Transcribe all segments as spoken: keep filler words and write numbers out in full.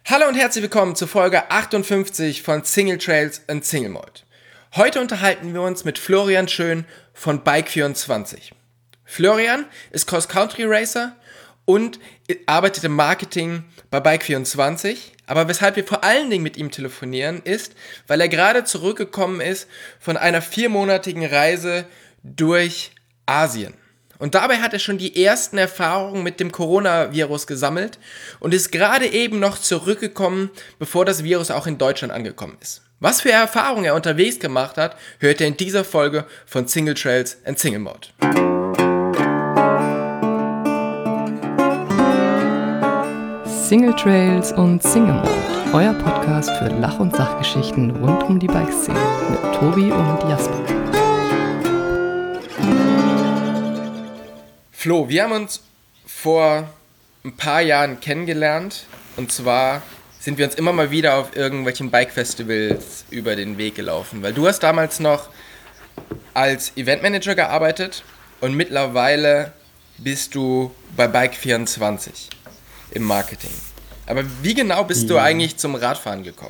Hallo und herzlich willkommen zur Folge achtundfünfzig von Single Trails and Single Malt. Heute unterhalten wir uns mit Florian Schön von Bike vierundzwanzig. Florian ist Cross-Country-Racer und arbeitet im Marketing bei Bike vierundzwanzig. Aber weshalb wir vor allen Dingen mit ihm telefonieren, ist, weil er gerade zurückgekommen ist von einer viermonatigen Reise durch Asien. Und dabei hat er schon die ersten Erfahrungen mit dem Coronavirus gesammelt und ist gerade eben noch zurückgekommen, bevor das Virus auch in Deutschland angekommen ist. Was für Erfahrungen er unterwegs gemacht hat, hört ihr in dieser Folge von Single Trails and Single Malt. Single Trails und Single Malt, euer Podcast für Lach- und Sachgeschichten rund um die Bikeszene mit Tobi und Jasper. Flo, wir haben uns vor ein paar Jahren kennengelernt und zwar sind wir uns immer mal wieder auf irgendwelchen Bike-Festivals über den Weg gelaufen, weil du hast damals noch als Eventmanager gearbeitet und mittlerweile bist du bei Bike vierundzwanzig im Marketing. Aber wie genau bist ja. du eigentlich zum Radfahren gekommen?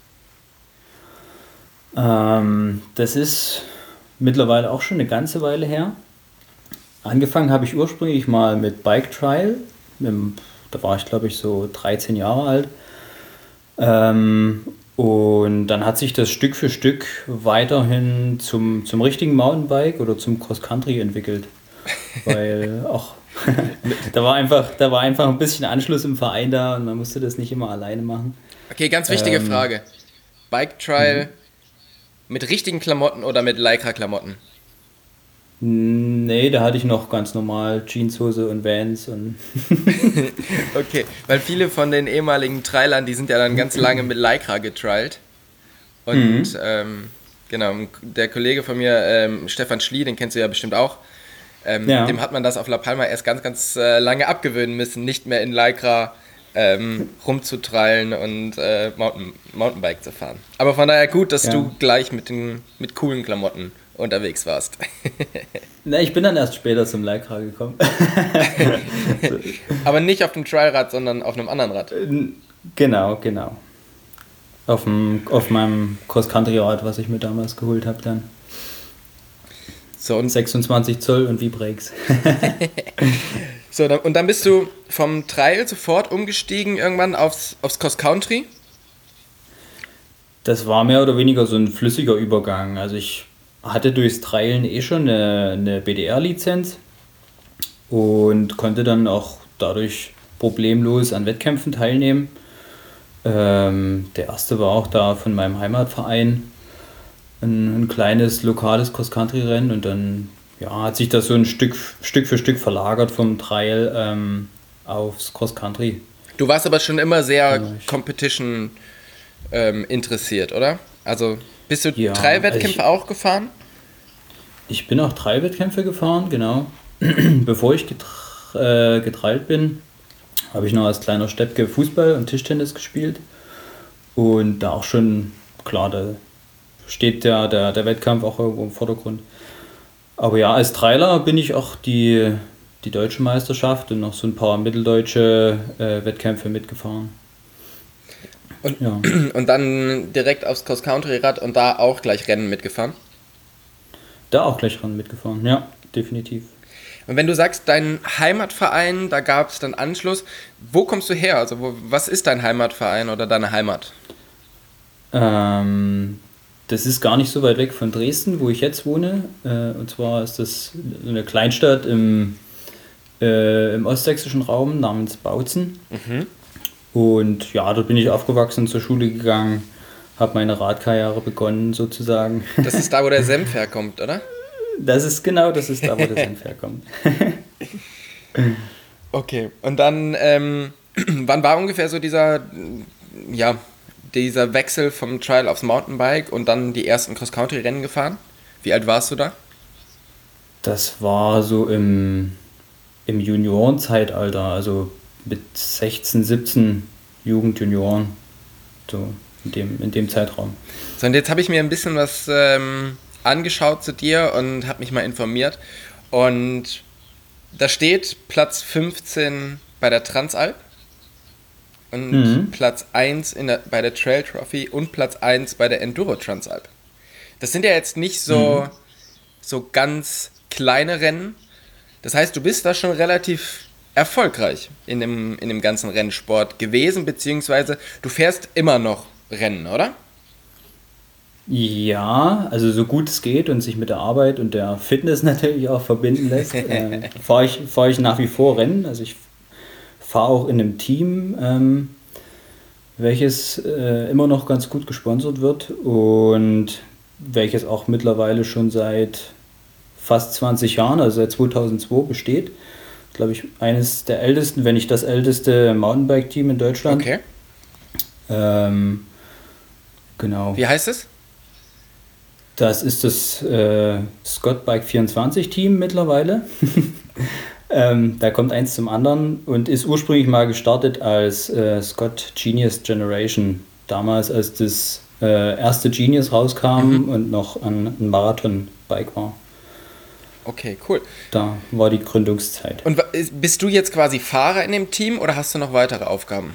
Ähm, das ist mittlerweile auch schon eine ganze Weile her. Angefangen habe ich ursprünglich mal mit Bike Trial. Da war ich, glaube ich, so dreizehn Jahre alt. Ähm, und dann hat sich das Stück für Stück weiterhin zum, zum richtigen Mountainbike oder zum Cross-Country entwickelt. Weil auch da war einfach, da war einfach ein bisschen Anschluss im Verein da und man musste das nicht immer alleine machen. Okay, ganz wichtige ähm, Frage. Bike Trial mhm. mit richtigen Klamotten oder mit Lycra-Klamotten? Nee, da hatte ich noch ganz normal Jeanshose und Vans und okay, weil viele von den ehemaligen Trailern, die sind ja dann ganz lange mit Lycra getrialt. Und mhm. ähm, genau, der Kollege von mir, ähm, Stefan Schlie, den kennst du ja bestimmt auch, ähm, ja. dem hat man das auf La Palma erst ganz, ganz äh, lange abgewöhnen müssen, nicht mehr in Lycra ähm, rumzutrailen und äh, Mountain, Mountainbike zu fahren. Aber von daher gut, dass ja. du gleich mit, den, mit coolen Klamotten unterwegs warst. Na, ich bin dann erst später zum Lycra gekommen. Aber nicht auf dem Trialrad, sondern auf einem anderen Rad. Genau, genau. Auf, dem, auf meinem Cross-Country-Rad, was ich mir damals geholt habe dann. So, und sechsundzwanzig Zoll und V-Brakes. So, und dann bist du vom Trail sofort umgestiegen irgendwann aufs, aufs Cross-Country? Das war mehr oder weniger so ein flüssiger Übergang. Also ich hatte durchs Trailen eh schon eine, eine B D R-Lizenz und konnte dann auch dadurch problemlos an Wettkämpfen teilnehmen. Ähm, der erste war auch da von meinem Heimatverein, ein, ein kleines lokales Cross-Country-Rennen und dann ja, hat sich das so ein Stück, Stück für Stück verlagert vom Trail ähm, aufs Cross-Country. Du warst aber schon immer sehr genau. Competition ähm, interessiert, oder? Also bist du ja, Trail-Wettkämpfe also auch gefahren? Ich bin auch Trail-Wettkämpfe gefahren, genau. Bevor ich getra- äh, getrailt bin, habe ich noch als kleiner Steppke Fußball und Tischtennis gespielt. Und da auch schon, klar, da steht der, der, der Wettkampf auch irgendwo im Vordergrund. Aber ja, als Trailer bin ich auch die, die deutsche Meisterschaft und noch so ein paar mitteldeutsche äh, Wettkämpfe mitgefahren. Und, ja. und dann direkt aufs Cross-Country-Rad und da auch gleich Rennen mitgefahren? Da auch gleich Rennen mitgefahren, ja, definitiv. Und wenn du sagst, dein Heimatverein, da gab es dann Anschluss, wo kommst du her? Also wo, was ist dein Heimatverein oder deine Heimat? Ähm, das ist gar nicht so weit weg von Dresden, wo ich jetzt wohne. Äh, und zwar ist das eine Kleinstadt im, äh, im ostsächsischen Raum namens Bautzen. Mhm. Und ja, dort bin ich aufgewachsen, zur Schule gegangen, habe meine Radkarriere begonnen sozusagen. Das ist da, wo der Senf herkommt, oder? Das ist genau, das ist da, wo der Senf herkommt. Okay, und dann, ähm, wann war ungefähr so dieser, ja, dieser Wechsel vom Trial aufs Mountainbike und dann die ersten Cross-Country-Rennen gefahren? Wie alt warst du da? Das war so im, im Juniorenzeitalter, also mit sechzehn, siebzehn Jugend, Junioren, so in dem, in dem Zeitraum. So, und jetzt habe ich mir ein bisschen was ähm, angeschaut zu dir und habe mich mal informiert. Und da steht Platz fünfzehn bei der Transalp. und Mhm. Platz eins in der, bei der Trail Trophy und Platz eins bei der Enduro Transalp. Das sind ja jetzt nicht so, Mhm. so ganz kleine Rennen. Das heißt, du bist da schon relativ erfolgreich in dem, in dem ganzen Rennsport gewesen, beziehungsweise du fährst immer noch Rennen, oder? Ja, also so gut es geht und sich mit der Arbeit und der Fitness natürlich auch verbinden lässt, äh, fahre ich, fahr ich nach wie vor Rennen. Also ich fahre auch in einem Team, ähm, welches äh, immer noch ganz gut gesponsert wird und welches auch mittlerweile schon seit fast zwanzig Jahren, also seit zweitausendzwei besteht. Glaube ich, eines der ältesten, wenn nicht das älteste Mountainbike-Team in Deutschland. Okay. Ähm, genau. Wie heißt es? Das ist das äh, Scott Bike vierundzwanzig Team mittlerweile. ähm, da kommt eins zum anderen und ist ursprünglich mal gestartet als äh, Scott Genius Generation. Damals, als das äh, erste Genius rauskam Mhm. und noch ein, ein Marathon-Bike war. Okay, cool. Da war die Gründungszeit. Und wa- ist- bist du jetzt quasi Fahrer in dem Team oder hast du noch weitere Aufgaben?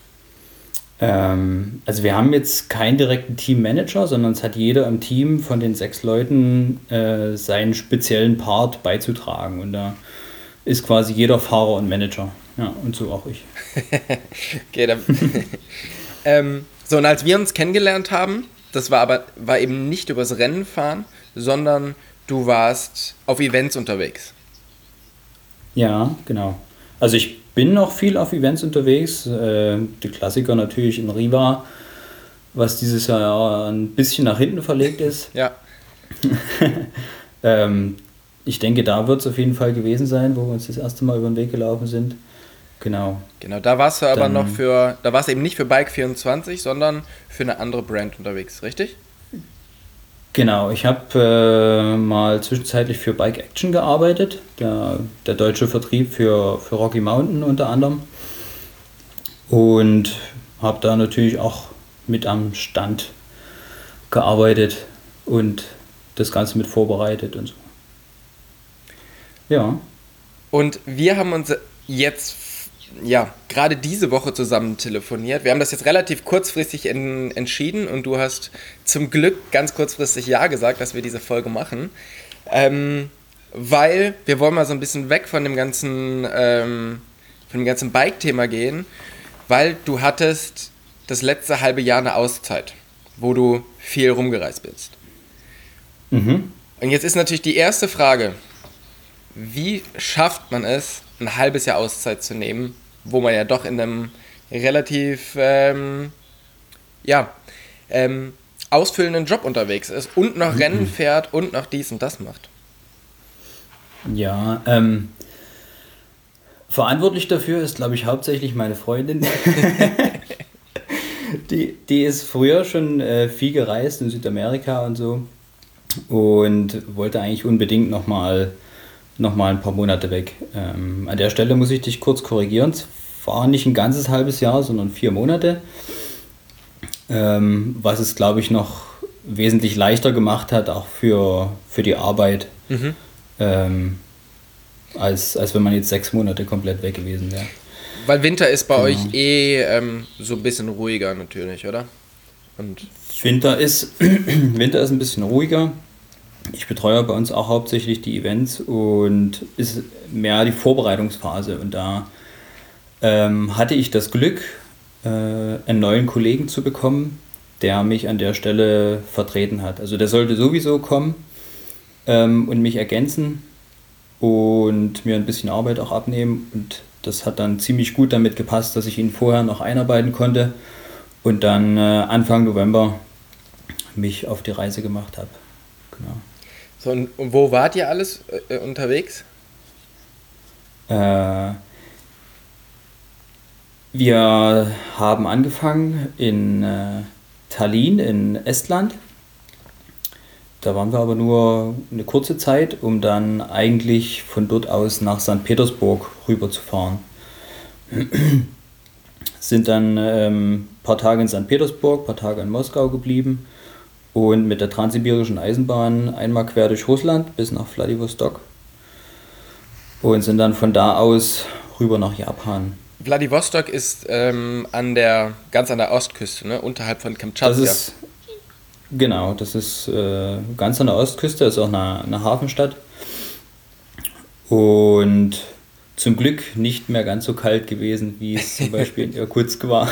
Ähm, also wir haben jetzt keinen direkten Teammanager, sondern es hat jeder im Team von den sechs Leuten äh, seinen speziellen Part beizutragen. Und da ist quasi jeder Fahrer und Manager. Ja, und so auch ich. Okay, dann. ähm, so, und als wir uns kennengelernt haben, das war aber war eben nicht übers Rennen fahren, sondern du warst auf Events unterwegs. Ja, genau. Also ich bin noch viel auf Events unterwegs. Äh, die Klassiker natürlich in Riva, was dieses Jahr ein bisschen nach hinten verlegt ist. Ja. ähm, ich denke, da wird es auf jeden Fall gewesen sein, wo wir uns das erste Mal über den Weg gelaufen sind. Genau. Genau, da warst du aber Dann- noch für, da warst du eben nicht für Bike vierundzwanzig, sondern für eine andere Brand unterwegs, richtig? Genau, ich habe äh, mal zwischenzeitlich für Bike Action gearbeitet, der, der deutsche Vertrieb für, für Rocky Mountain unter anderem. Und habe da natürlich auch mit am Stand gearbeitet und das Ganze mit vorbereitet und so. Ja, Und wir haben uns jetzt, ja, gerade diese Woche zusammen telefoniert. Wir haben das jetzt relativ kurzfristig en- entschieden und du hast zum Glück ganz kurzfristig Ja gesagt, dass wir diese Folge machen. Ähm, weil wir wollen mal so ein bisschen weg von dem ganzen, ähm, von dem ganzen Bike-Thema gehen, weil du hattest das letzte halbe Jahr eine Auszeit, wo du viel rumgereist bist. mhm. Und jetzt ist natürlich die erste Frage, wie schafft man es, ein halbes Jahr Auszeit zu nehmen, wo man ja doch in einem relativ ähm, ja, ähm, ausfüllenden Job unterwegs ist und noch Rennen fährt und noch dies und das macht. Ja, ähm, verantwortlich dafür ist, glaube ich, hauptsächlich meine Freundin. die, die ist früher schon äh, viel gereist in Südamerika und so und wollte eigentlich unbedingt nochmal noch mal ein paar Monate weg. Ähm, an der Stelle muss ich dich kurz korrigieren. Es war nicht ein ganzes halbes Jahr, sondern vier Monate. Ähm, was es, glaube ich, noch wesentlich leichter gemacht hat, auch für, für die Arbeit. Mhm. Ähm, als, als wenn man jetzt sechs Monate komplett weg gewesen wäre. Weil Winter ist bei Genau. euch eh ähm, so ein bisschen ruhiger natürlich, oder? Und Winter ist, Winter ist ein bisschen ruhiger. Ich betreue bei uns auch hauptsächlich die Events und ist mehr die Vorbereitungsphase. Und da ähm, hatte ich das Glück, äh, einen neuen Kollegen zu bekommen, der mich an der Stelle vertreten hat. Also der sollte sowieso kommen ähm, und mich ergänzen und mir ein bisschen Arbeit auch abnehmen. Und das hat dann ziemlich gut damit gepasst, dass ich ihn vorher noch einarbeiten konnte und dann äh, Anfang November mich auf die Reise gemacht habe. Genau. so, und, und wo wart ihr alles äh, unterwegs? Äh, wir haben angefangen in äh, Tallinn in Estland. Da waren wir aber nur eine kurze Zeit, um dann eigentlich von dort aus nach Sankt Petersburg rüber zu fahren. Sind dann ähm, ein paar Tage in Sankt Petersburg, ein paar Tage in Moskau geblieben und mit der Transsibirischen Eisenbahn einmal quer durch Russland bis nach Wladiwostok und sind dann von da aus rüber nach Japan. Wladiwostok ist ähm, an der, ganz an der Ostküste, ne? Unterhalb von Kamtschatka. Das ist, genau, das ist äh, ganz an der Ostküste, ist auch eine, eine Hafenstadt. Und zum Glück nicht mehr ganz so kalt gewesen, wie es zum Beispiel in Irkutsk war.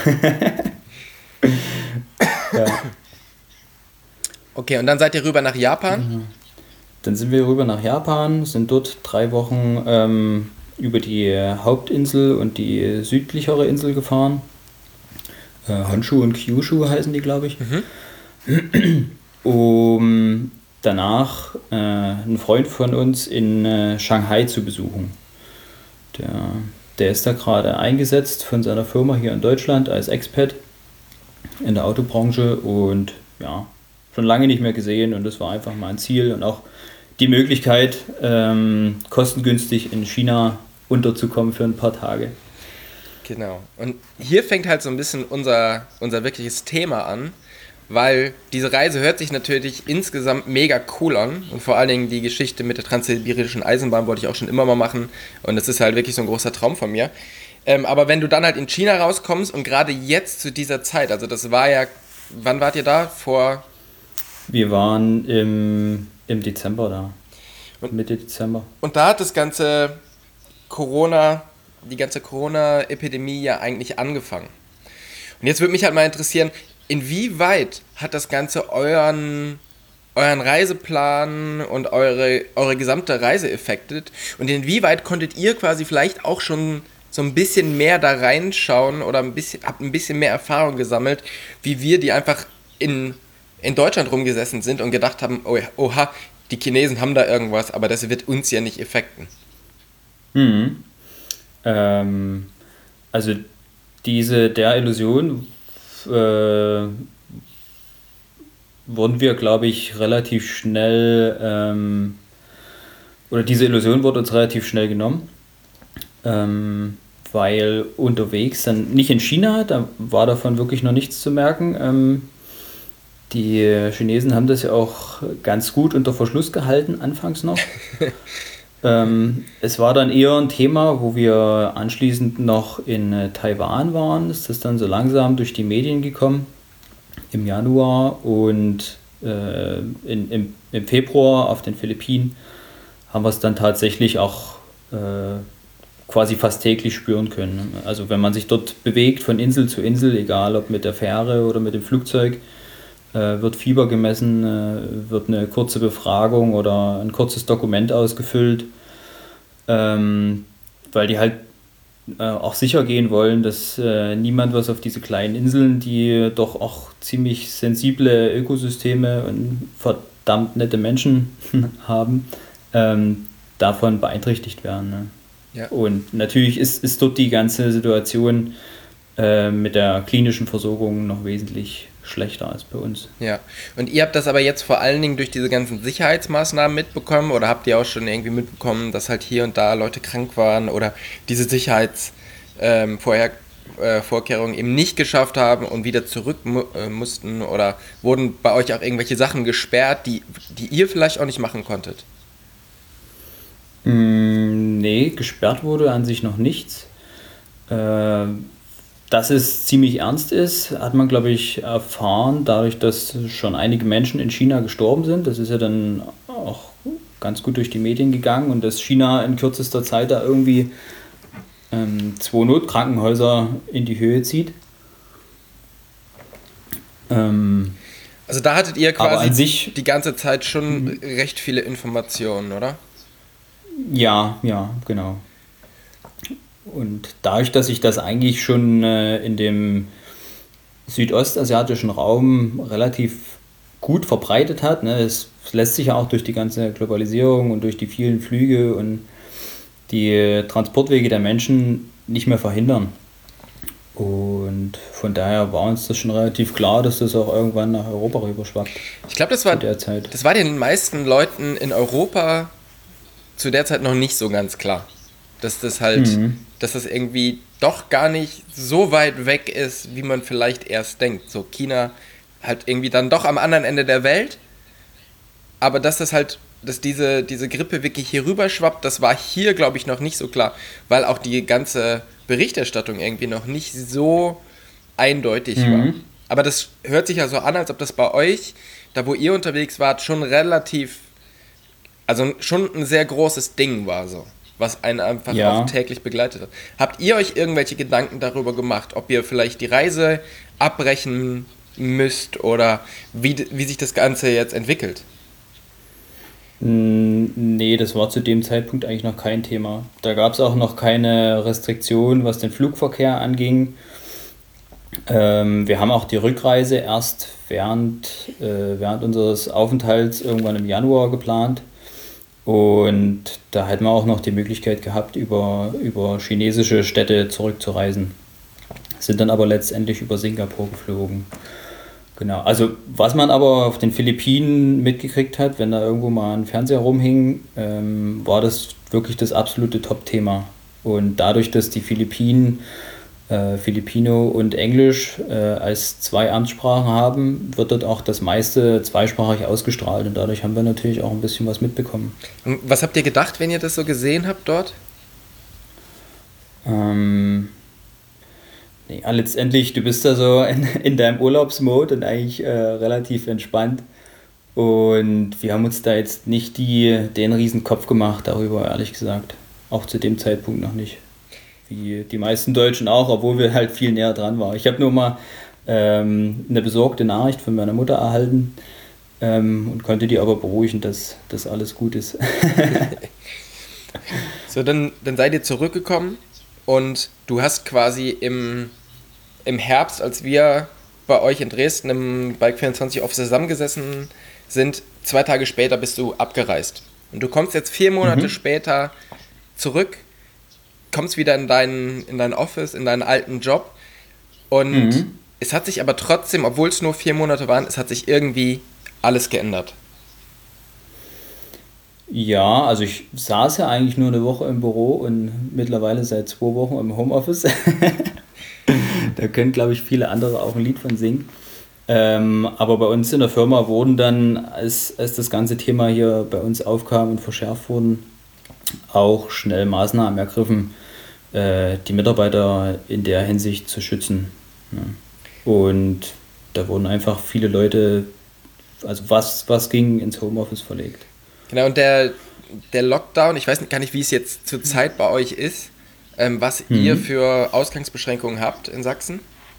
Ja. Okay, und dann seid ihr rüber nach Japan? Mhm. Dann sind wir rüber nach Japan, sind dort drei Wochen ähm, über die Hauptinsel und die südlichere Insel gefahren. Äh, Honshu und Kyushu heißen die, glaube ich. Mhm. Um danach äh, einen Freund von uns in äh, Shanghai zu besuchen. Der, der ist da gerade eingesetzt von seiner Firma hier in Deutschland als Expat in der Autobranche und ja, schon lange nicht mehr gesehen und das war einfach mal ein Ziel und auch die Möglichkeit, ähm, kostengünstig in China unterzukommen für ein paar Tage. Genau. Und hier fängt halt so ein bisschen unser, unser wirkliches Thema an, weil diese Reise hört sich natürlich insgesamt mega cool an und vor allen Dingen die Geschichte mit der transsibirischen Eisenbahn wollte ich auch schon immer mal machen und das ist halt wirklich so ein großer Traum von mir. Ähm, aber wenn du dann halt in China rauskommst und gerade jetzt zu dieser Zeit, also das war ja, wann wart ihr da? Vor... Wir waren im, im Dezember da, und, Mitte Dezember. Und da hat das ganze Corona, die ganze Corona-Epidemie ja eigentlich angefangen. Und jetzt würde mich halt mal interessieren, inwieweit hat das Ganze euren, euren Reiseplan und eure, eure gesamte Reise affected? Und inwieweit konntet ihr quasi vielleicht auch schon so ein bisschen mehr da reinschauen oder ein bisschen, habt ein bisschen mehr Erfahrung gesammelt, wie wir, die einfach in, in Deutschland rumgesessen sind und gedacht haben, oh, oha, die Chinesen haben da irgendwas, aber das wird uns ja nicht affecten. Mhm. Ähm, also diese, der Illusion Äh, wurden wir, glaube ich, relativ schnell, ähm, oder diese Illusion wurde uns relativ schnell genommen, ähm, weil unterwegs, dann nicht in China, da war davon wirklich noch nichts zu merken. Ähm, die Chinesen haben das ja auch ganz gut unter Verschluss gehalten, anfangs noch. Ähm, es war dann eher ein Thema, wo wir anschließend noch in äh, Taiwan waren. Ist das dann so langsam durch die Medien gekommen im Januar und äh, in, im, im Februar auf den Philippinen haben wir es dann tatsächlich auch äh, quasi fast täglich spüren können. Also wenn man sich dort bewegt von Insel zu Insel, egal ob mit der Fähre oder mit dem Flugzeug, wird Fieber gemessen, wird eine kurze Befragung oder ein kurzes Dokument ausgefüllt, ähm, weil die halt äh, auch sicher gehen wollen, dass äh, niemand was auf diese kleinen Inseln, die doch auch ziemlich sensible Ökosysteme und verdammt nette Menschen haben, ähm, davon beeinträchtigt werden. Ne? Ja. Und natürlich ist, ist dort die ganze Situation äh, mit der klinischen Versorgung noch wesentlich schlechter als bei uns. Ja, und ihr habt das aber jetzt vor allen Dingen durch diese ganzen Sicherheitsmaßnahmen mitbekommen oder habt ihr auch schon irgendwie mitbekommen, dass halt hier und da Leute krank waren oder diese Sicherheitsvorkehrungen ähm, äh, eben nicht geschafft haben und wieder zurück mu- äh, mussten oder wurden bei euch auch irgendwelche Sachen gesperrt, die, die ihr vielleicht auch nicht machen konntet? Mm, nee, gesperrt wurde an sich noch nichts. Äh, Dass es ziemlich ernst ist, hat man, glaube ich, erfahren, dadurch, dass schon einige Menschen in China gestorben sind. Das ist ja dann auch ganz gut durch die Medien gegangen und dass China in kürzester Zeit da irgendwie ähm, zwei Notkrankenhäuser in die Höhe zieht. Ähm, also da hattet ihr quasi sich, die ganze Zeit schon recht viele Informationen, oder? Ja, ja, genau. Und dadurch, dass sich das eigentlich schon äh, in dem südostasiatischen Raum relativ gut verbreitet hat, ne, es lässt sich ja auch durch die ganze Globalisierung und durch die vielen Flüge und die Transportwege der Menschen nicht mehr verhindern. Und von daher war uns das schon relativ klar, dass das auch irgendwann nach Europa rüberschwappt. Ich glaube, das war, das war den meisten Leuten in Europa zu der Zeit noch nicht so ganz klar. Dass das halt, mhm. dass das irgendwie doch gar nicht so weit weg ist, wie man vielleicht erst denkt. So China halt irgendwie dann doch am anderen Ende der Welt, aber dass das halt dass diese, diese Grippe wirklich hier rüber schwappt, das war hier, glaube ich, noch nicht so klar, weil auch die ganze Berichterstattung irgendwie noch nicht so eindeutig mhm. war. Aber das hört sich ja so an, als ob das bei euch, da wo ihr unterwegs wart, schon relativ, also schon ein sehr großes Ding war so, was einen einfach ja. auch täglich begleitet hat. Habt ihr euch irgendwelche Gedanken darüber gemacht, ob ihr vielleicht die Reise abbrechen müsst oder wie, wie sich das Ganze jetzt entwickelt? Nee, das war zu dem Zeitpunkt eigentlich noch kein Thema. Da gab es auch noch keine Restriktionen, was den Flugverkehr anging. Ähm, wir haben auch die Rückreise erst während, äh, während unseres Aufenthalts irgendwann im Januar geplant. Und da hätten wir auch noch die Möglichkeit gehabt, über, über chinesische Städte zurückzureisen. Sind dann aber letztendlich über Singapur geflogen. Genau, also was man aber auf den Philippinen mitgekriegt hat, wenn da irgendwo mal ein Fernseher rumhing, ähm, war das wirklich das absolute Top-Thema. Und dadurch, dass die Philippinen äh, Filipino und Englisch äh, als zwei Amtssprachen haben, wird dort auch das meiste zweisprachig ausgestrahlt. Und dadurch haben wir natürlich auch ein bisschen was mitbekommen. Und was habt ihr gedacht, wenn ihr das so gesehen habt dort? Ähm... Ja, letztendlich, du bist da so in, in deinem Urlaubsmode und eigentlich äh, relativ entspannt. Und wir haben uns da jetzt nicht die, den riesen Kopf gemacht darüber, ehrlich gesagt. Auch zu dem Zeitpunkt noch nicht. Wie die meisten Deutschen auch, obwohl wir halt viel näher dran waren. Ich habe nur mal ähm, eine besorgte Nachricht von meiner Mutter erhalten ähm, und konnte die aber beruhigen, dass das alles gut ist. So, dann, dann seid ihr zurückgekommen. Und du hast quasi im, im Herbst, als wir bei euch in Dresden im Bike vierundzwanzig Office zusammengesessen sind, zwei Tage später bist du abgereist. Und du kommst jetzt vier Monate mhm. später zurück, kommst wieder in dein, in dein Office, in deinen alten Job. Und mhm. es hat sich aber trotzdem, obwohl es nur vier Monate waren, es hat sich irgendwie alles geändert. Ja, also ich saß ja eigentlich nur eine Woche im Büro und mittlerweile seit zwei Wochen im Homeoffice. Da können, glaube ich, viele andere auch ein Lied von singen. Ähm, aber bei uns in der Firma wurden dann, als, als das ganze Thema hier bei uns aufkam und verschärft wurden, auch schnell Maßnahmen ergriffen, äh, die Mitarbeiter in der Hinsicht zu schützen. Ja. Und da wurden einfach viele Leute, also was, was ging, ins Homeoffice verlegt. Genau, und der, der Lockdown, ich weiß gar nicht, wie es jetzt zur Zeit bei euch ist, ähm, was mhm. ihr für Ausgangsbeschränkungen habt in Sachsen?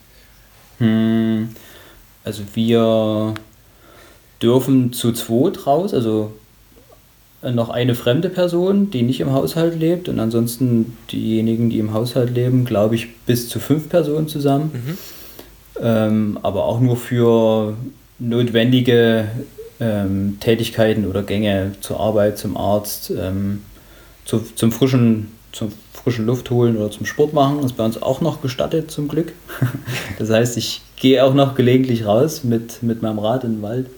Hm, also wir dürfen zu zweit raus, also noch eine fremde Person, die nicht im Haushalt lebt, und ansonsten diejenigen, die im Haushalt leben, glaube ich, bis zu fünf Personen zusammen. Mhm. Ähm, aber auch nur für notwendige Ähm, Tätigkeiten oder Gänge zur Arbeit, zum Arzt, ähm, zu, zum frischen, zum frischen Luft holen oder zum Sport machen. Das ist bei uns auch noch gestattet, zum Glück. Das heißt, ich gehe auch noch gelegentlich raus mit, mit meinem Rad in den Wald.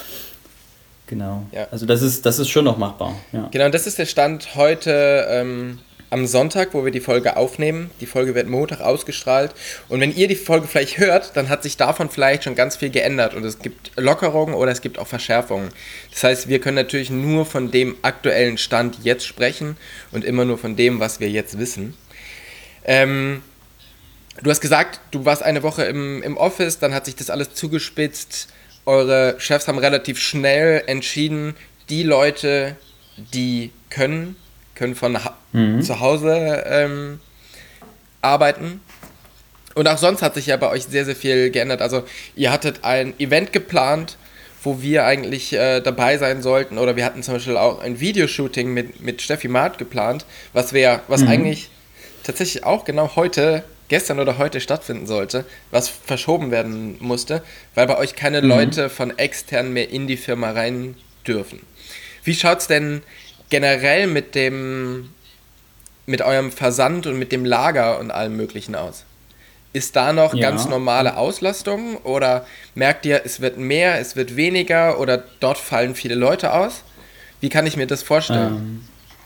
Genau. Ja. Also das ist, das ist schon noch machbar. Ja. Genau, das ist der Stand heute ähm, am Sonntag, wo wir die Folge aufnehmen. Die Folge wird Montag ausgestrahlt. Und wenn ihr die Folge vielleicht hört, dann hat sich davon vielleicht schon ganz viel geändert. Und es gibt Lockerungen oder es gibt auch Verschärfungen. Das heißt, wir können natürlich nur von dem aktuellen Stand jetzt sprechen und immer nur von dem, was wir jetzt wissen. Ähm, du hast gesagt, du warst eine Woche im, im Office, dann hat sich das alles zugespitzt. Eure Chefs haben relativ schnell entschieden, die Leute, die können, können von ha- mhm. zu Hause ähm, arbeiten. Und auch sonst hat sich ja bei euch sehr, sehr viel geändert. Also ihr hattet ein Event geplant, wo wir eigentlich äh, dabei sein sollten. Oder wir hatten zum Beispiel auch ein Videoshooting mit, mit Steffi Maat geplant, was, wir, was mhm. eigentlich tatsächlich auch genau heute, gestern oder heute stattfinden sollte, was verschoben werden musste, weil bei euch keine mhm. Leute von extern mehr in die Firma rein dürfen. Wie schaut's denn generell mit dem, mit eurem Versand und mit dem Lager und allem Möglichen aus? Ist da noch ja. ganz normale Auslastung oder merkt ihr, es wird mehr, es wird weniger oder dort fallen viele Leute aus? Wie kann ich mir das vorstellen? Ähm,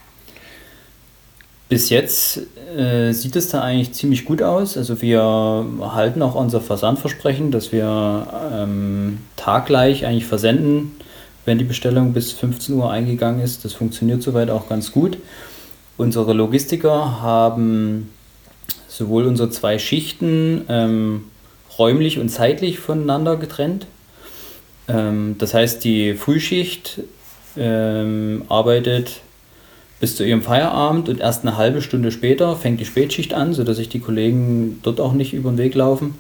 bis jetzt äh, sieht es da eigentlich ziemlich gut aus. Also wir halten auch unser Versandversprechen, dass wir ähm, taggleich eigentlich versenden wenn die Bestellung bis fünfzehn Uhr eingegangen ist. Das funktioniert soweit auch ganz gut. Unsere Logistiker haben sowohl unsere zwei Schichten ähm, räumlich und zeitlich voneinander getrennt. Ähm, das heißt, die Frühschicht ähm, arbeitet bis zu ihrem Feierabend und erst eine halbe Stunde später fängt die Spätschicht an, sodass sich die Kollegen dort auch nicht über den Weg laufen.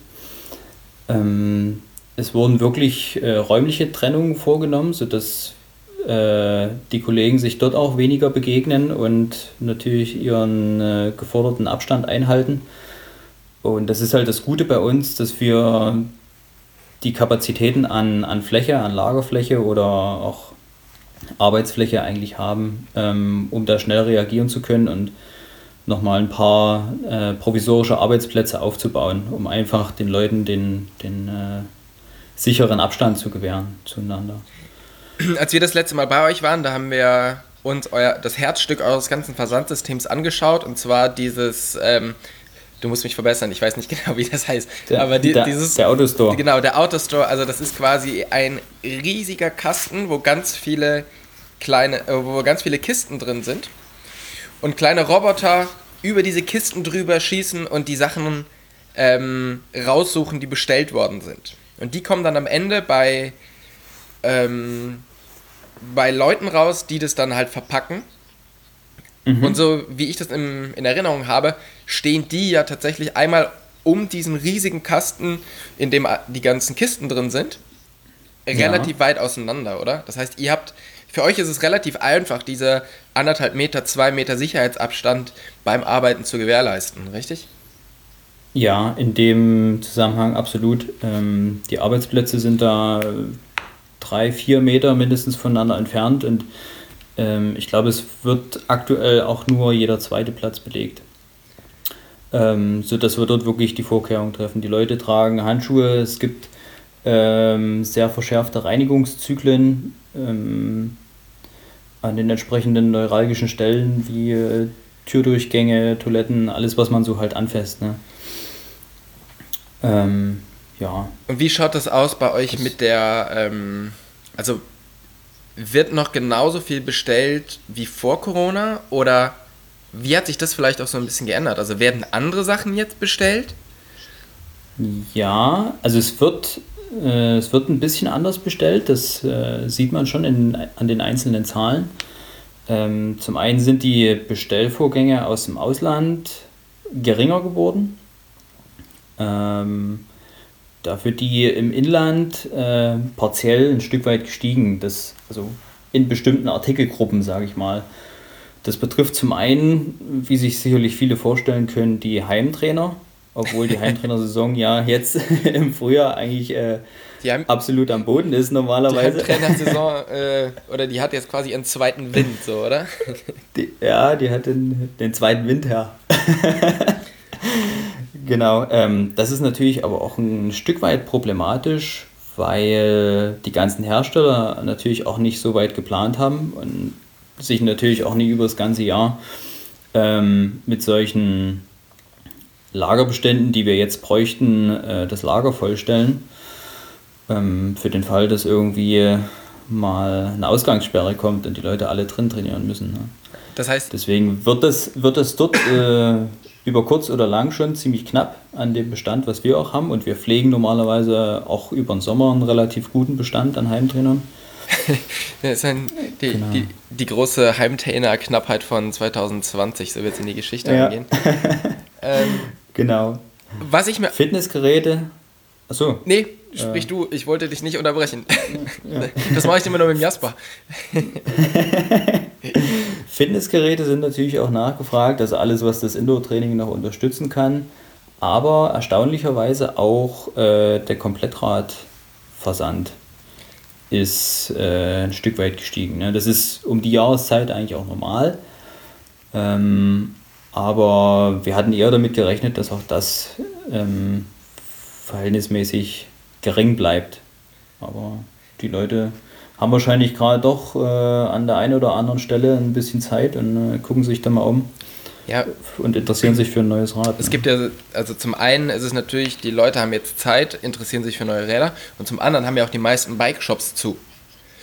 Ähm, es wurden wirklich äh, räumliche Trennungen vorgenommen, sodass äh, die Kollegen sich dort auch weniger begegnen und natürlich ihren äh, geforderten Abstand einhalten. Und das ist halt das Gute bei uns, dass wir die Kapazitäten an, an Fläche, an Lagerfläche oder auch Arbeitsfläche eigentlich haben, ähm, um da schnell reagieren zu können und nochmal ein paar äh, provisorische Arbeitsplätze aufzubauen, um einfach den Leuten den, den äh, sicheren Abstand zu gewähren zueinander. Als wir das letzte Mal bei euch waren, da haben wir uns euer, das Herzstück eures ganzen Versandsystems angeschaut, und zwar dieses, ähm, du musst mich verbessern, ich weiß nicht genau, wie das heißt, der, aber die, der, dieses... Der Autostore. Genau, der Autostore, also das ist quasi ein riesiger Kasten, wo ganz viele kleine, äh, wo ganz viele Kisten drin sind und kleine Roboter über diese Kisten drüber schießen und die Sachen ähm, raussuchen, die bestellt worden sind. Und die kommen dann am Ende bei, ähm, bei Leuten raus, die das dann halt verpacken. Mhm. Und so wie ich das im, in Erinnerung habe, stehen die ja tatsächlich einmal um diesen riesigen Kasten, in dem die ganzen Kisten drin sind, relativ ja. weit auseinander, oder? Das heißt, ihr habt, für euch ist es relativ einfach, diese anderthalb Meter, zwei Meter Sicherheitsabstand beim Arbeiten zu gewährleisten, richtig? Ja, in dem Zusammenhang absolut. Ähm, die Arbeitsplätze sind da drei, vier Meter mindestens voneinander entfernt und ähm, ich glaube, es wird aktuell auch nur jeder zweite Platz belegt. Ähm, sodass wir dort wirklich die Vorkehrungen treffen. Die Leute tragen Handschuhe, es gibt ähm, sehr verschärfte Reinigungszyklen ähm, an den entsprechenden neuralgischen Stellen wie äh, Türdurchgänge, Toiletten, alles was man so halt anfasst. Ne? Ähm, ja. Und wie schaut das aus bei euch das mit der, ähm, also wird noch genauso viel bestellt wie vor Corona oder wie hat sich das vielleicht auch so ein bisschen geändert? Also werden andere Sachen jetzt bestellt? Ja, also es wird, äh, es wird ein bisschen anders bestellt, das äh, sieht man schon in, an den einzelnen Zahlen. Ähm, zum einen sind die Bestellvorgänge aus dem Ausland geringer geworden. Ähm, dafür die im Inland äh, partiell ein Stück weit gestiegen, das, also in bestimmten Artikelgruppen, sage ich mal. Das betrifft zum einen, wie sich sicherlich viele vorstellen können, die Heimtrainer, obwohl die Heimtrainersaison ja jetzt im Frühjahr eigentlich äh, Heim- absolut am Boden ist normalerweise. Die Heimtrainersaison, äh, oder die hat jetzt quasi ihren zweiten Wind, so, oder? Die, ja, die hat den, den zweiten Wind her. Genau, ähm, das ist natürlich aber auch ein Stück weit problematisch, weil die ganzen Hersteller natürlich auch nicht so weit geplant haben und sich natürlich auch nicht über das ganze Jahr ähm, mit solchen Lagerbeständen, die wir jetzt bräuchten, äh, das Lager vollstellen. Ähm, für den Fall, dass irgendwie mal eine Ausgangssperre kommt und die Leute alle drin trainieren müssen. Ne? Das heißt... Deswegen wird das, wird das dort äh, über kurz oder lang schon ziemlich knapp an dem Bestand, was wir auch haben. Und wir pflegen normalerweise auch über den Sommer einen relativ guten Bestand an Heimtrainern. Das ist ein, die, genau. die, die große Heimtrainer-Knappheit von zwanzig zwanzig, so wird es in die Geschichte ja. eingehen. ähm, genau. Was ich mir... Fitnessgeräte... Achso. Nee, sprich äh. du, ich wollte dich nicht unterbrechen. Ja. Das mache ich immer nur mit dem Jasper. Fitnessgeräte sind natürlich auch nachgefragt, also alles, was das Indoor-Training noch unterstützen kann, aber erstaunlicherweise auch äh, der Komplettradversand ist äh, ein Stück weit gestiegen. Ne? Das ist um die Jahreszeit eigentlich auch normal, ähm, aber wir hatten eher damit gerechnet, dass auch das ähm, verhältnismäßig gering bleibt. Aber die Leute haben wahrscheinlich gerade doch äh, an der einen oder anderen Stelle ein bisschen Zeit und äh, gucken sich da mal um. Ja. Und interessieren sich für ein neues Rad. Es ne? gibt ja, also zum einen ist es natürlich, die Leute haben jetzt Zeit, interessieren sich für neue Räder und zum anderen haben ja auch die meisten Bike-Shops zu.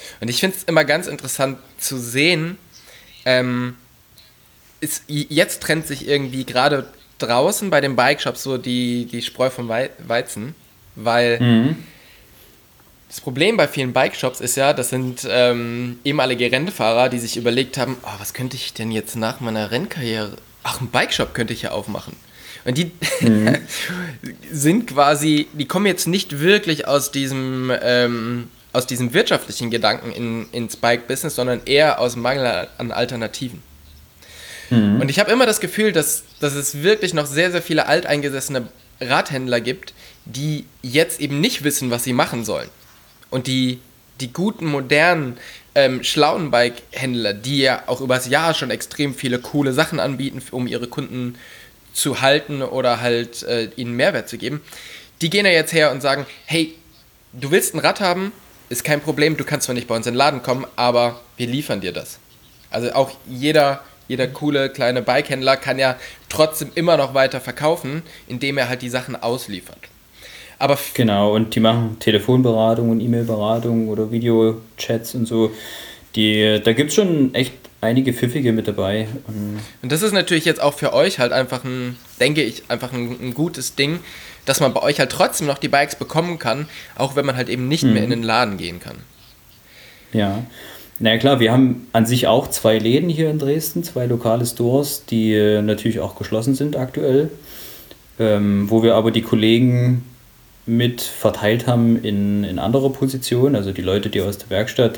Und ich finde es immer ganz interessant zu sehen, ähm, ist, jetzt trennt sich irgendwie gerade draußen bei den Bike-Shops so die, die Spreu vom Weizen, weil mhm. das Problem bei vielen Bike-Shops ist ja, das sind ähm, ehemalige Rennfahrer, die sich überlegt haben, oh, was könnte ich denn jetzt nach meiner Rennkarriere, ach, einen Bike-Shop könnte ich ja aufmachen. Und die mhm. sind quasi, die kommen jetzt nicht wirklich aus diesem, ähm, aus diesem wirtschaftlichen Gedanken in, ins Bike-Business, sondern eher aus Mangel an Alternativen. Mhm. Und ich habe immer das Gefühl, dass, dass es wirklich noch sehr, sehr viele alteingesessene Radhändler gibt, die jetzt eben nicht wissen, was sie machen sollen. Und die, die guten, modernen, ähm, schlauen Bike-Händler, die ja auch übers Jahr schon extrem viele coole Sachen anbieten, um ihre Kunden zu halten oder halt äh, ihnen Mehrwert zu geben, die gehen ja jetzt her und sagen, hey, du willst ein Rad haben, ist kein Problem, du kannst zwar nicht bei uns in den Laden kommen, aber wir liefern dir das. Also auch jeder, jeder coole kleine Bikehändler kann ja trotzdem immer noch weiter verkaufen, indem er halt die Sachen ausliefert. Aber f- genau, und die machen Telefonberatung und E-Mail-Beratung oder Videochats und so. Die, da gibt es schon echt einige Pfiffige mit dabei. Und, und das ist natürlich jetzt auch für euch halt einfach ein, denke ich, einfach ein, ein gutes Ding, dass man bei euch halt trotzdem noch die Bikes bekommen kann, auch wenn man halt eben nicht mhm. mehr in den Laden gehen kann. Ja, na klar, wir haben an sich auch zwei Läden hier in Dresden, zwei lokale Stores, die äh, natürlich auch geschlossen sind aktuell, ähm, wo wir aber die Kollegen mit verteilt haben in, in andere Positionen, also die Leute, die aus der Werkstatt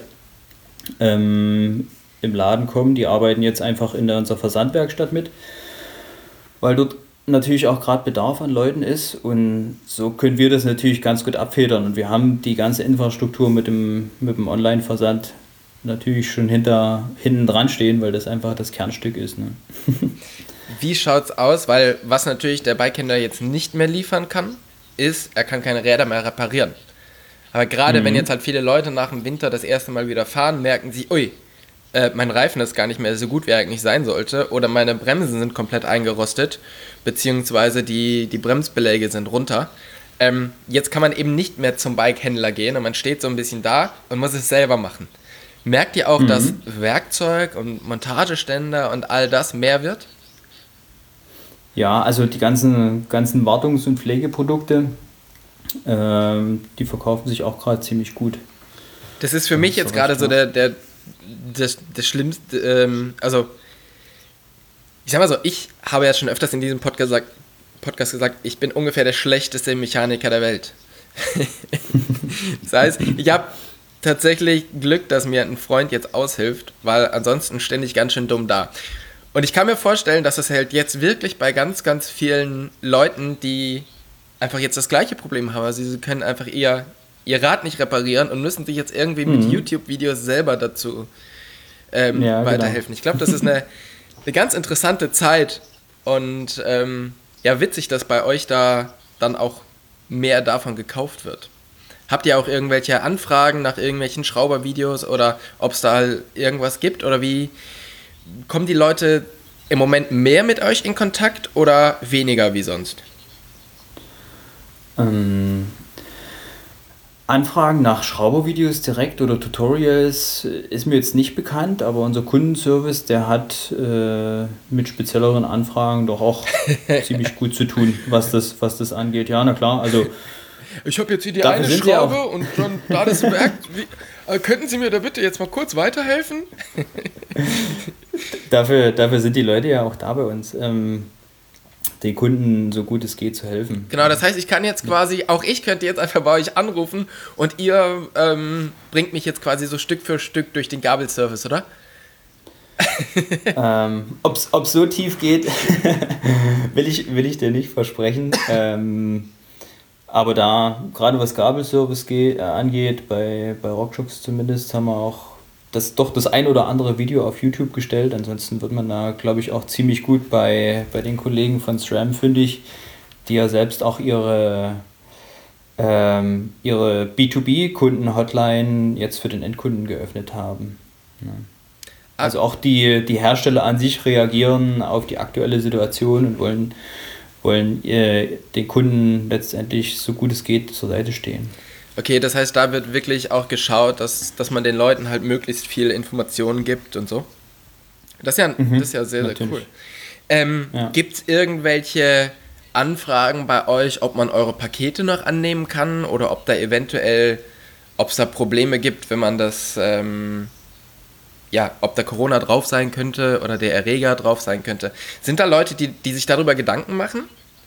ähm, im Laden kommen, die arbeiten jetzt einfach in der, unserer Versandwerkstatt mit, weil dort natürlich auch gerade Bedarf an Leuten ist und so können wir das natürlich ganz gut abfedern und wir haben die ganze Infrastruktur mit dem, mit dem Online-Versand natürlich schon hinter, hinten dran stehen, weil das einfach das Kernstück ist. Ne? Wie schaut's aus? Weil was natürlich der Bikehändler jetzt nicht mehr liefern kann, ist, er kann keine Räder mehr reparieren. Aber gerade mhm. wenn jetzt halt viele Leute nach dem Winter das erste Mal wieder fahren, merken sie, ui, äh, mein Reifen ist gar nicht mehr so gut, wie er eigentlich sein sollte, oder meine Bremsen sind komplett eingerostet, beziehungsweise die, die Bremsbeläge sind runter. Ähm, jetzt kann man eben nicht mehr zum Bikehändler gehen und man steht so ein bisschen da und muss es selber machen. Merkt ihr auch, mhm. dass Werkzeug und Montageständer und all das mehr wird? Ja, also die ganzen, ganzen Wartungs- und Pflegeprodukte, ähm, die verkaufen sich auch gerade ziemlich gut. Das ist für mich jetzt gerade so der, der das, das Schlimmste, ähm, also ich sag mal so, ich habe ja schon öfters in diesem Podcast gesagt, Podcast gesagt, ich bin ungefähr der schlechteste Mechaniker der Welt. Das heißt, ich habe tatsächlich Glück, dass mir ein Freund jetzt aushilft, weil ansonsten stände ich ganz schön dumm da. Und ich kann mir vorstellen, dass es halt jetzt wirklich bei ganz, ganz vielen Leuten, die einfach jetzt das gleiche Problem haben, also sie können einfach eher ihr Rad nicht reparieren und müssen sich jetzt irgendwie mhm. mit YouTube-Videos selber dazu ähm, ja, weiterhelfen. Genau. Ich glaube, das ist eine, eine ganz interessante Zeit und ähm, ja, witzig, dass bei euch da dann auch mehr davon gekauft wird. Habt ihr auch irgendwelche Anfragen nach irgendwelchen Schraubervideos oder ob es da irgendwas gibt oder wie kommen die Leute im Moment mehr mit euch in Kontakt oder weniger wie sonst? Ähm, Anfragen nach Schraubervideos direkt oder Tutorials ist mir jetzt nicht bekannt, aber unser Kundenservice, der hat äh, mit spezielleren Anfragen doch auch ziemlich gut zu tun, was das, was das angeht. Ja, na klar, also ich habe jetzt hier die eine Schraube und dann da das Werk. Wie, äh, könnten Sie mir da bitte jetzt mal kurz weiterhelfen? dafür, dafür sind die Leute ja auch da bei uns, ähm, den Kunden so gut es geht zu helfen. Genau, das heißt, ich kann jetzt quasi, auch ich könnte jetzt einfach bei euch anrufen und ihr ähm, bringt mich jetzt quasi so Stück für Stück durch den Gabelservice, oder? ähm, Ob es so tief geht, will, ich, will ich dir nicht versprechen. Ähm, aber da, gerade was Gabelservice geht, äh, angeht, bei, bei Rockshops zumindest, haben wir auch das, doch das ein oder andere Video auf YouTube gestellt. Ansonsten wird man da, glaube ich, auch ziemlich gut bei, bei den Kollegen von SRAM fündig, die ja selbst auch ihre, ähm, ihre B zwei B-Kunden-Hotline jetzt für den Endkunden geöffnet haben. Ja. Also auch die, die Hersteller an sich reagieren auf die aktuelle Situation und wollen wollen äh, den Kunden letztendlich so gut es geht zur Seite stehen. Okay, das heißt, da wird wirklich auch geschaut, dass, dass man den Leuten halt möglichst viel Informationen gibt und so. Das ist ja, Mhm, das ist ja sehr, natürlich. sehr cool. Ähm, Ja. Gibt es irgendwelche Anfragen bei euch, ob man eure Pakete noch annehmen kann oder ob da eventuell, ob es da Probleme gibt, wenn man das, ähm, ja, ob da Corona drauf sein könnte oder der Erreger drauf sein könnte. Sind da Leute, die, die sich darüber Gedanken machen?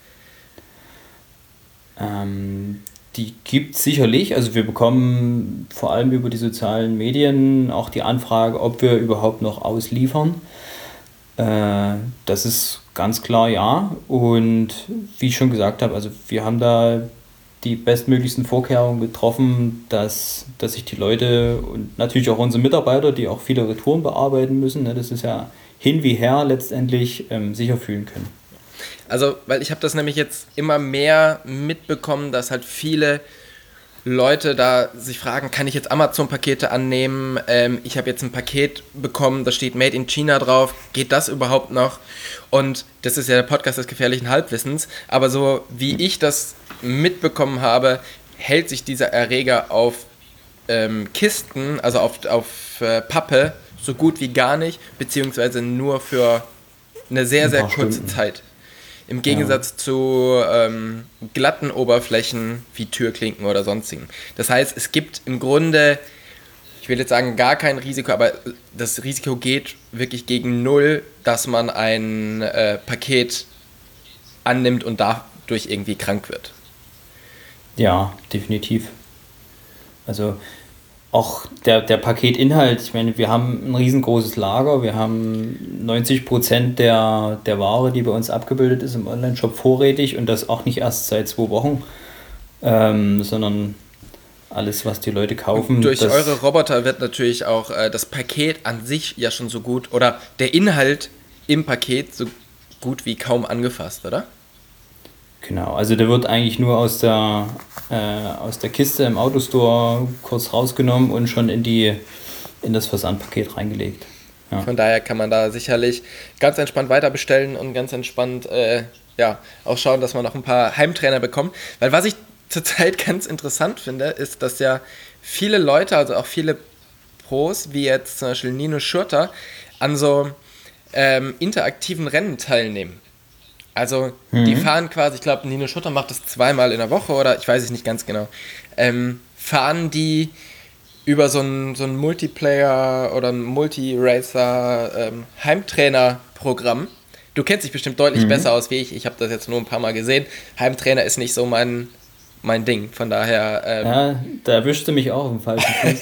Ähm, die gibt es sicherlich. Also wir bekommen vor allem über die sozialen Medien auch die Anfrage, ob wir überhaupt noch ausliefern. Äh, das ist ganz klar ja. Und wie ich schon gesagt habe, also wir haben da die bestmöglichsten Vorkehrungen getroffen, dass, dass sich die Leute und natürlich auch unsere Mitarbeiter, die auch viele Retouren bearbeiten müssen, ne, das ist ja hin wie her letztendlich ähm, sicher fühlen können. Also, weil ich habe das nämlich jetzt immer mehr mitbekommen, dass halt viele Leute da sich fragen, kann ich jetzt Amazon-Pakete annehmen? Ähm, ich habe jetzt ein Paket bekommen, da steht Made in China drauf. Geht das überhaupt noch? Und das ist ja der Podcast des gefährlichen Halbwissens. Aber so wie ich das mitbekommen habe, hält sich dieser Erreger auf ähm, Kisten, also auf, auf äh, Pappe, so gut wie gar nicht, beziehungsweise nur für eine sehr, Ein sehr paar kurze Stunden. Zeit. Im Gegensatz ja. zu ähm, glatten Oberflächen wie Türklinken oder sonstigen. Das heißt, es gibt im Grunde, ich will jetzt sagen, gar kein Risiko, aber das Risiko geht wirklich gegen null, dass man ein äh, Paket annimmt und dadurch irgendwie krank wird. Ja, definitiv. Also auch der, der Paketinhalt, ich meine, wir haben ein riesengroßes Lager, wir haben neunzig Prozent der, der Ware, die bei uns abgebildet ist im Onlineshop vorrätig und das auch nicht erst seit zwei Wochen, ähm, sondern alles, was die Leute kaufen. Und durch das, eure Roboter wird natürlich auch äh, das Paket an sich ja schon so gut, oder der Inhalt im Paket so gut wie kaum angefasst, oder? Genau, also der wird eigentlich nur aus der, äh, aus der Kiste im Autostore kurz rausgenommen und schon in, die, in das Versandpaket reingelegt. Ja. Von daher kann man da sicherlich ganz entspannt weiter bestellen und ganz entspannt äh, ja, auch schauen, dass man noch ein paar Heimtrainer bekommt. Weil was ich zurzeit ganz interessant finde, ist, dass ja viele Leute, also auch viele Pros, wie jetzt zum Beispiel Nino Schurter, an so ähm, interaktiven Rennen teilnehmen. Also mhm. die fahren quasi, ich glaube, Nino Schurter macht das zweimal in der Woche oder ich weiß es nicht ganz genau, ähm, fahren die über so ein, so ein Multiplayer oder ein Multi-Racer ähm, Heimtrainer-Programm. Du kennst dich bestimmt deutlich mhm. besser aus wie ich, ich habe das jetzt nur ein paar Mal gesehen. Heimtrainer ist nicht so mein, mein Ding, von daher... Ähm, ja, da erwischte mich auch im falschen Fuß.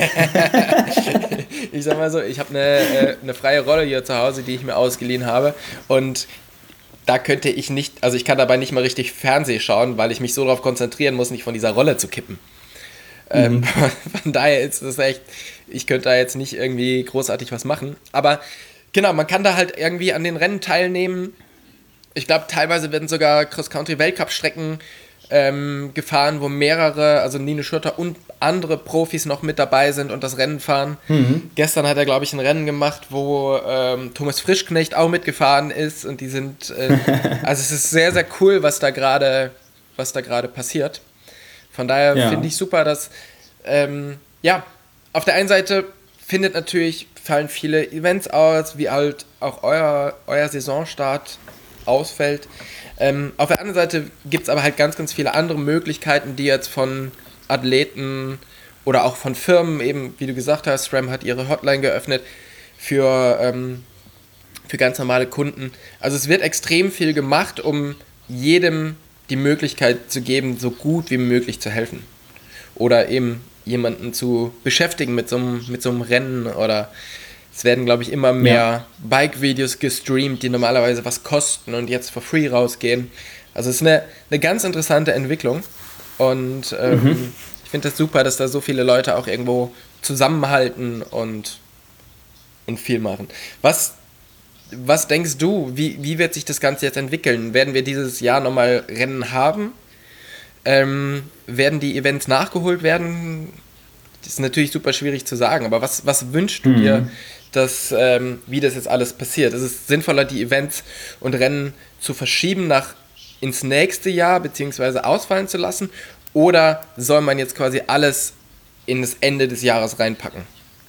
Ich sag mal so, ich habe eine, äh, eine freie Rolle hier zu Hause, die ich mir ausgeliehen habe und da könnte ich nicht, also ich kann dabei nicht mal richtig Fernsehen schauen, weil ich mich so darauf konzentrieren muss, nicht von dieser Rolle zu kippen. Mhm. Ähm, von daher ist es echt, ich könnte da jetzt nicht irgendwie großartig was machen. Aber genau, man kann da halt irgendwie an den Rennen teilnehmen. Ich glaube, teilweise werden sogar Cross-Country-Weltcup-Strecken ähm, gefahren, wo mehrere, also Nino Schurter und andere Profis noch mit dabei sind und das Rennen fahren. Mhm. Gestern hat er, glaube ich, ein Rennen gemacht, wo ähm, Thomas Frischknecht auch mitgefahren ist und die sind, äh, also es ist sehr, sehr cool, was da gerade, was da gerade passiert. Von daher ja. finde ich super, dass, ähm, ja, auf der einen Seite findet natürlich, fallen viele Events aus, wie halt auch euer, euer Saisonstart ausfällt. Ähm, auf der anderen Seite gibt es aber halt ganz, ganz viele andere Möglichkeiten, die jetzt von Athleten oder auch von Firmen, eben wie du gesagt hast, SRAM hat ihre Hotline geöffnet für, ähm, für ganz normale Kunden. Also es wird extrem viel gemacht, um jedem die Möglichkeit zu geben, so gut wie möglich zu helfen. Oder eben jemanden zu beschäftigen mit so einem, mit so einem Rennen oder es werden, glaube ich, immer mehr ja. Bike-Videos gestreamt, die normalerweise was kosten und jetzt for free rausgehen. Also es ist eine, eine ganz interessante Entwicklung und ähm, mhm. ich finde das super, dass da so viele Leute auch irgendwo zusammenhalten und, und viel machen. Was, was denkst du, wie, wie wird sich das Ganze jetzt entwickeln? Werden wir dieses Jahr nochmal Rennen haben? Ähm, werden die Events nachgeholt werden? Das ist natürlich super schwierig zu sagen, aber was, was wünschst du mhm. dir, dass, ähm, wie das jetzt alles passiert? Ist es sinnvoller, die Events und Rennen zu verschieben nach ins nächste Jahr, beziehungsweise ausfallen zu lassen? Oder soll man jetzt quasi alles in das Ende des Jahres reinpacken?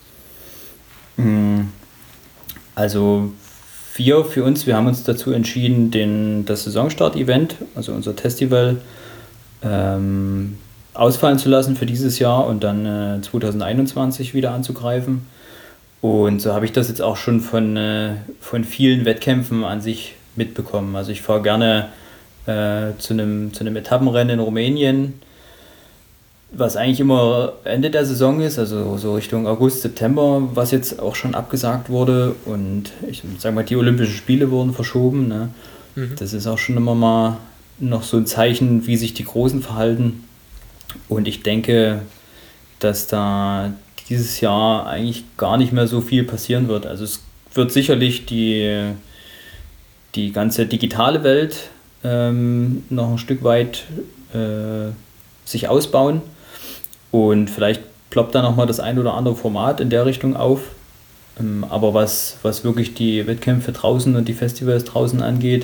Also wir für uns, wir haben uns dazu entschieden, den, das Saisonstart-Event, also unser Festival, ähm, ausfallen zu lassen für dieses Jahr und dann äh, zwanzig einundzwanzig wieder anzugreifen. Und so habe ich das jetzt auch schon von, äh, von vielen Wettkämpfen an sich mitbekommen. Also ich fahre gerne äh, zu einem zu einem Etappenrennen in Rumänien, was eigentlich immer Ende der Saison ist, also so Richtung August, September, was jetzt auch schon abgesagt wurde. Und ich sage mal, die Olympischen Spiele wurden verschoben. Ne? Mhm. Das ist auch schon immer mal noch so ein Zeichen, wie sich die Großen verhalten. Und ich denke, dass da dieses Jahr eigentlich gar nicht mehr so viel passieren wird. Also es wird sicherlich die, die ganze digitale Welt ähm, noch ein Stück weit äh, sich ausbauen. Und vielleicht ploppt da nochmal das ein oder andere Format in der Richtung auf. Ähm, aber was, was wirklich die Wettkämpfe draußen und die Festivals draußen angeht,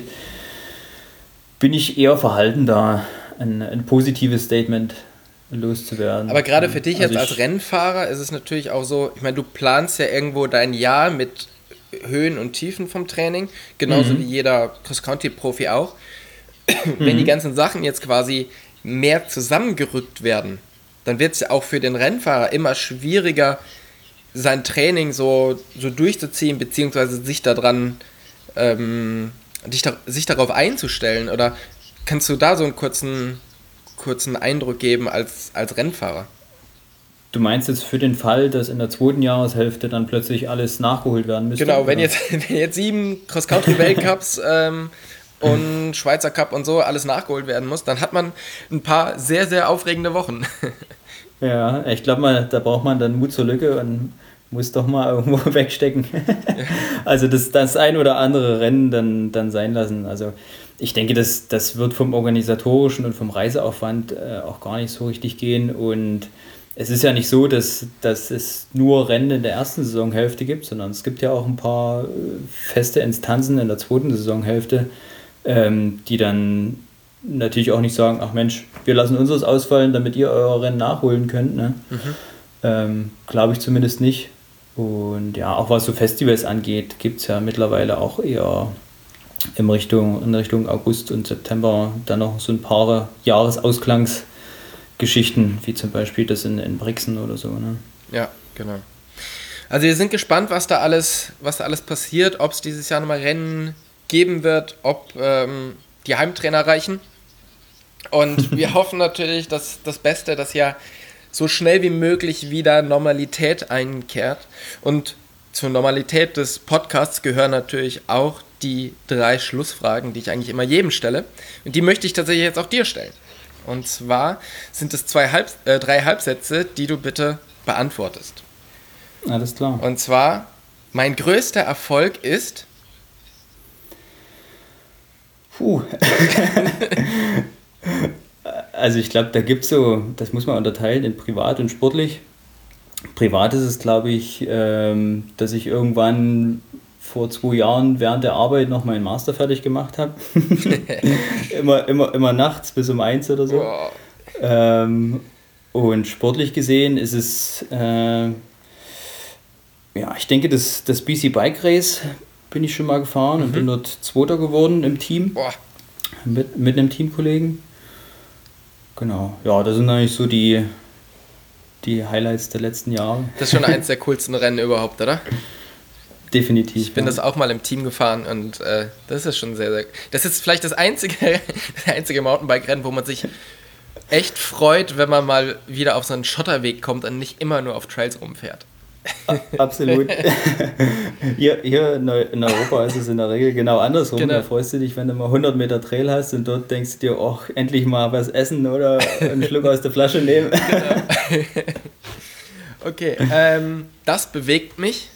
bin ich eher verhalten, da ein, ein positives Statement loszuwerden. Aber gerade für dich also jetzt als Rennfahrer ist es natürlich auch so, ich meine, du planst ja irgendwo dein Jahr mit Höhen und Tiefen vom Training, genauso mhm. wie jeder Cross-Country-Profi auch. Wenn mhm. die ganzen Sachen jetzt quasi mehr zusammengerückt werden, dann wird es ja auch für den Rennfahrer immer schwieriger, sein Training so, so durchzuziehen, beziehungsweise sich daran, ähm, dich da, sich darauf einzustellen. Oder kannst du da so einen kurzen, kurzen Eindruck geben als, als Rennfahrer? Du meinst jetzt für den Fall, dass in der zweiten Jahreshälfte dann plötzlich alles nachgeholt werden müsste? Genau, wenn jetzt, wenn jetzt sieben Cross-Country-Weltcups ähm, und Schweizer Cup und so alles nachgeholt werden muss, dann hat man ein paar sehr, sehr aufregende Wochen. Ja, ich glaube, da braucht man dann Mut zur Lücke und muss doch mal irgendwo wegstecken. Also das, das ein oder andere Rennen dann, dann sein lassen. Also ich denke, das, das wird vom organisatorischen und vom Reiseaufwand äh, auch gar nicht so richtig gehen. Und es ist ja nicht so, dass, dass es nur Rennen in der ersten Saisonhälfte gibt, sondern es gibt ja auch ein paar feste Instanzen in der zweiten Saisonhälfte, ähm, die dann natürlich auch nicht sagen, ach Mensch, wir lassen unseres ausfallen, damit ihr euer Rennen nachholen könnt. Ne? Mhm. Ähm, glaube ich zumindest nicht. Und ja, auch was so Festivals angeht, gibt es ja mittlerweile auch eher in Richtung, in Richtung August und September dann noch so ein paar Jahresausklangsgeschichten, wie zum Beispiel das in, in Brixen oder so. Ne? Ja, genau. Also wir sind gespannt, was da alles, was da alles passiert, ob es dieses Jahr nochmal Rennen geben wird, ob ähm, die Heimtrainer reichen. Und wir hoffen natürlich, dass das Beste, dass ja so schnell wie möglich wieder Normalität einkehrt. Und zur Normalität des Podcasts gehören natürlich auch die drei Schlussfragen, die ich eigentlich immer jedem stelle. Und die möchte ich tatsächlich jetzt auch dir stellen. Und zwar sind es zwei Halb, äh, drei Halbsätze, die du bitte beantwortest. Alles klar. Und zwar, mein größter Erfolg ist... Puh. Also ich glaube, da gibt es so, das muss man unterteilen in privat und sportlich. Privat ist es, glaube ich, ähm, dass ich irgendwann vor zwei Jahren während der Arbeit noch meinen Master fertig gemacht habe. immer, immer, immer nachts bis um eins oder so. Wow. Ähm, und sportlich gesehen ist es, äh, ja, ich denke, das, das B C Bike Race bin ich schon mal gefahren mhm. und bin dort Zweiter geworden im Team. Boah. Mit, mit einem Teamkollegen. Genau, ja, das sind eigentlich so die, die Highlights der letzten Jahre. Das ist schon eins der coolsten Rennen überhaupt, oder? Definitiv. Ich bin ja. das auch mal im Team gefahren und äh, das ist schon sehr, sehr... Das ist vielleicht das einzige, das einzige Mountainbike-Rennen, wo man sich echt freut, wenn man mal wieder auf so einen Schotterweg kommt und nicht immer nur auf Trails rumfährt. Absolut. Hier, hier in Europa ist es in der Regel genau andersrum. Genau. Da freust du dich, wenn du mal hundert Meter Trail hast und dort denkst du dir, oh, endlich mal was essen oder einen Schluck aus der Flasche nehmen. Genau. Okay, ähm, das bewegt mich.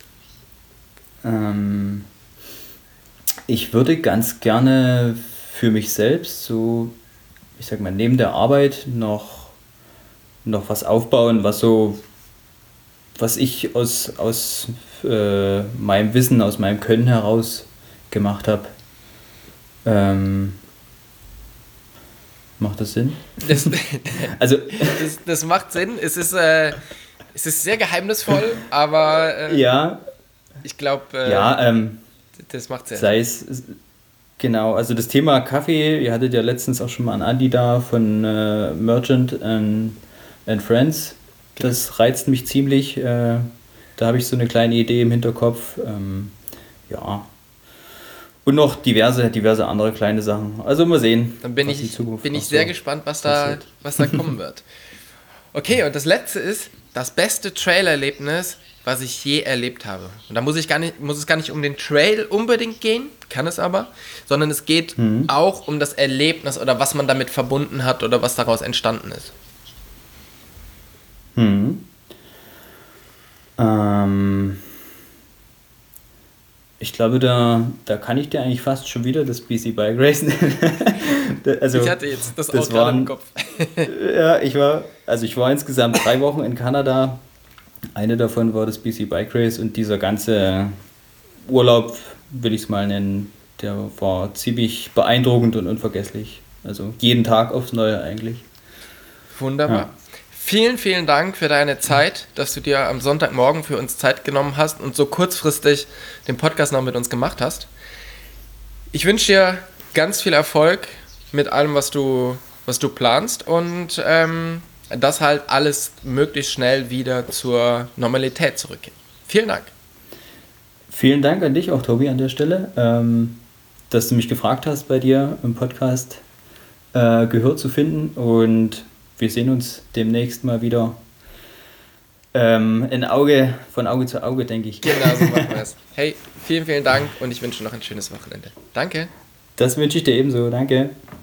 Ähm, ich würde ganz gerne für mich selbst so, ich sag mal, neben der Arbeit noch, noch was aufbauen, was so was ich aus, aus äh, meinem Wissen, aus meinem Können heraus gemacht habe. Ähm, Macht das Sinn? Das, also, das, das macht Sinn. Es ist, äh, es ist sehr geheimnisvoll, aber äh, ja, ich glaube, äh, ja, ähm, das macht Sinn. Sei es, genau, also das Thema Kaffee, ihr hattet ja letztens auch schon mal einen Andi da von äh, Merchant and, and Friends. Das reizt mich ziemlich. Äh, da habe ich so eine kleine Idee im Hinterkopf. Ähm, ja. Und noch diverse, diverse andere kleine Sachen. Also mal sehen. Dann bin ich, bin ich sehr so gespannt, was da, was da kommen wird. Okay, und das letzte ist das beste Trailerlebnis, was ich je erlebt habe. Und da muss, ich gar nicht, muss es gar nicht um den Trail unbedingt gehen, kann es aber, sondern es geht mhm. auch um das Erlebnis oder was man damit verbunden hat oder was daraus entstanden ist. Mhm. Ähm... Ich glaube, da, da kann ich dir eigentlich fast schon wieder das B C Bike Race nennen. also, ich hatte jetzt das, das auch gerade im Kopf. ja, ich war, also ich war insgesamt drei Wochen in Kanada. Eine davon war das B C Bike Race und dieser ganze Urlaub, will ich es mal nennen, der war ziemlich beeindruckend und unvergesslich. Also jeden Tag aufs Neue eigentlich. Wunderbar. Ja. Vielen, vielen Dank für deine Zeit, dass du dir am Sonntagmorgen für uns Zeit genommen hast und so kurzfristig den Podcast noch mit uns gemacht hast. Ich wünsche dir ganz viel Erfolg mit allem, was du, was du planst und ähm, dass halt alles möglichst schnell wieder zur Normalität zurückgeht. Vielen Dank. Vielen Dank an dich auch, Tobi, an der Stelle, ähm, dass du mich gefragt hast, bei dir im Podcast äh, Gehör zu finden und wir sehen uns demnächst mal wieder ähm, in Auge, von Auge zu Auge, denke ich. Genau, so machen wir es. Hey, vielen, vielen Dank und ich wünsche noch ein schönes Wochenende. Danke. Das wünsche ich dir ebenso. Danke.